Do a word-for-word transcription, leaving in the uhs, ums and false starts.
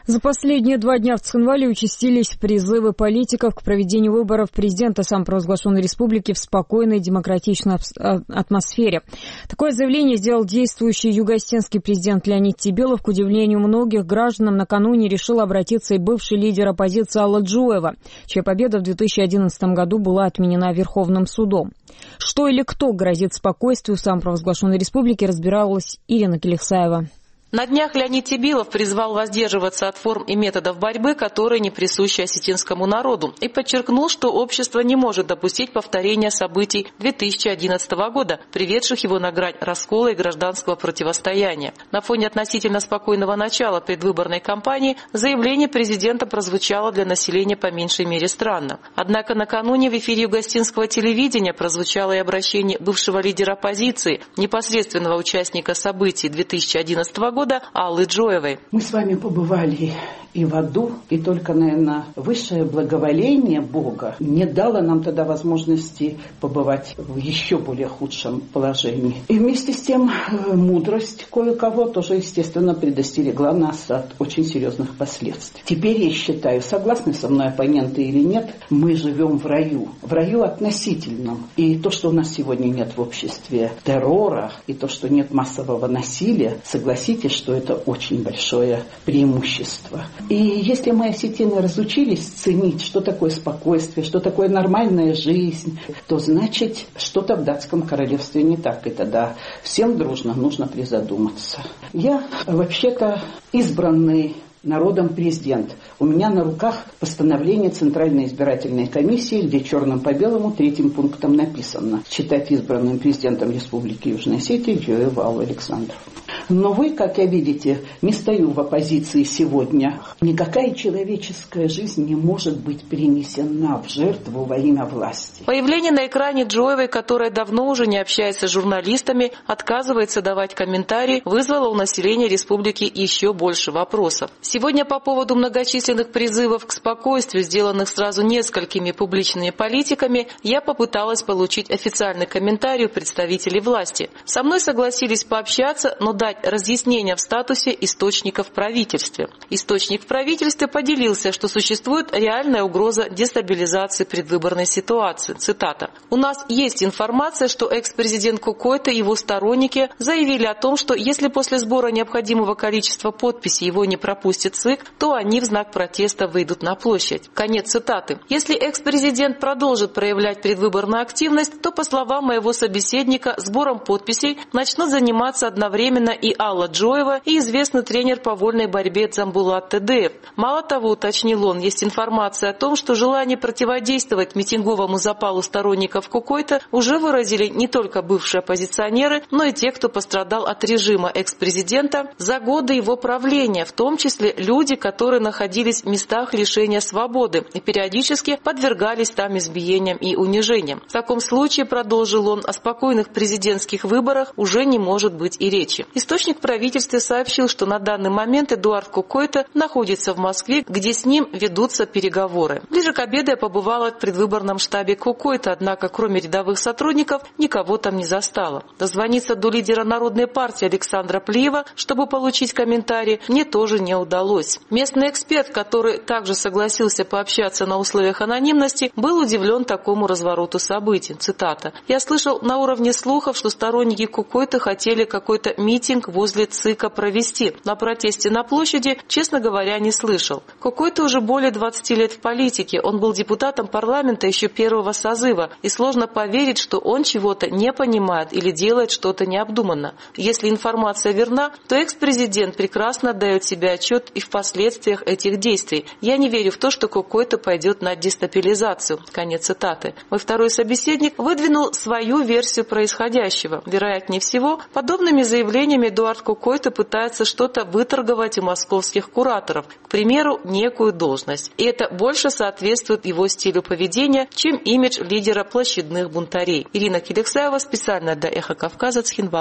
За последние два дня в Цхинвале участились призывы политиков к проведению выборов президента самопровозглашенной республики в спокойной демократичной атмосфере. Такое заявление сделал действующий юго-осетинский президент Леонид Тебелов. К удивлению многих граждан, накануне решил обратиться и бывший лидер оппозиции Алла Джоева, чья победа в две тысячи одиннадцатом году была отменена Верховным судом. Что или кто грозит спокойствию самопровозглашенной республики, разбиралась Ирина Келексаева. На днях Леонид Тебелов призвал воздерживаться от форм и методов борьбы, которые не присущи осетинскому народу, и подчеркнул, что общество не может допустить повторения событий две тысячи одиннадцатого года, приведших его на грань раскола и гражданского противостояния. На фоне относительно спокойного начала предвыборной кампании заявление президента прозвучало для населения по меньшей мере странно. Однако накануне в эфире юго-осетинского телевидения прозвучало и обращение бывшего лидера оппозиции, непосредственного участника событий две тысячи одиннадцатого года, Аллы Джоевой. Мы с вами побывали и в аду, и только, наверное, высшее благоволение Бога не дало нам тогда возможности побывать в еще более худшем положении. И вместе с тем мудрость кое-кого тоже, естественно, предостерегла нас от очень серьезных последствий. Теперь я считаю, согласны со мной оппоненты или нет, мы живем в раю. В раю относительном. И то, что у нас сегодня нет в обществе террора, и то, что нет массового насилия, согласитесь, что это очень большое преимущество. И если мы, осетины, разучились ценить, что такое спокойствие, что такое нормальная жизнь, то значит, что-то в датском королевстве не так. И тогда всем дружно нужно призадуматься. Я вообще-то избранный народом президент. У меня на руках постановление Центральной избирательной комиссии, где черным по белому третьим пунктом написано: считать избранным президентом Республики Южной Осетии Джоеву Аллу Александровну. Но вы, как я видите, не стою в оппозиции сегодня. Никакая человеческая жизнь не может быть принесена в жертву во имя власти. Появление на экране Джоевой, которая давно уже не общается с журналистами, отказывается давать комментарии, вызвало у населения республики еще больше вопросов. Сегодня по поводу многочисленных призывов к спокойствию, сделанных сразу несколькими публичными политиками, я попыталась получить официальный комментарий у представителей власти. Со мной согласились пообщаться, но дать разъяснения в статусе источника в правительстве. Источник в правительстве поделился, что существует реальная угроза дестабилизации предвыборной ситуации. Цитата. «У нас есть информация, что экс-президент Кукойто и его сторонники заявили о том, что если после сбора необходимого количества подписей его не пропустит ЦИК, то они в знак протеста выйдут на площадь». Конец цитаты. Если экс-президент продолжит проявлять предвыборную активность, то, по словам моего собеседника, сбором подписей начнут заниматься одновременно и Алла Джоева, и известный тренер по вольной борьбе Дзамбулат Тедеев. Мало того, уточнил он, есть информация о том, что желание противодействовать митинговому запалу сторонников Кукойто уже выразили не только бывшие оппозиционеры, но и те, кто пострадал от режима экс-президента за годы его правления, в том числе люди, которые находились в местах лишения свободы и периодически подвергались там избиениям и унижениям. В таком случае, продолжил он, о спокойных президентских выборах уже не может быть и речи. Источник в правительстве сообщил, что на данный момент Эдуард Кукойто находится в Москве, где с ним ведутся переговоры. Ближе к обеду я побывала в предвыборном штабе Кукойто, однако кроме рядовых сотрудников никого там не застала. Дозвониться до лидера Народной партии Александра Плиева, чтобы получить комментарии, мне тоже не удалось. Местный эксперт, который также согласился пообщаться на условиях анонимности, был удивлен такому развороту событий. Цитата. «Я слышал на уровне слухов, что сторонники Кукойто хотели какой-то митинг возле ЦИКа провести. На протесте на площади, честно говоря, не слышал. Кукойто уже более двадцати лет в политике. Он был депутатом парламента еще первого созыва. И сложно поверить, что он чего-то не понимает или делает что-то необдуманно. Если информация верна, то экс-президент прекрасно отдает себе отчет и в последствиях этих действий. Я не верю в то, что Кукойто пойдет на дестабилизацию». Конец цитаты. Мой второй собеседник выдвинул свою версию происходящего. Вероятнее всего, подобными заявлениями Эдуард Кукойто пытается что-то выторговать у московских кураторов, к примеру, некую должность. И это больше соответствует его стилю поведения, чем имидж лидера площадных бунтарей. Ирина Келексаева, специально для Эхо Кавказа, Цхинвал.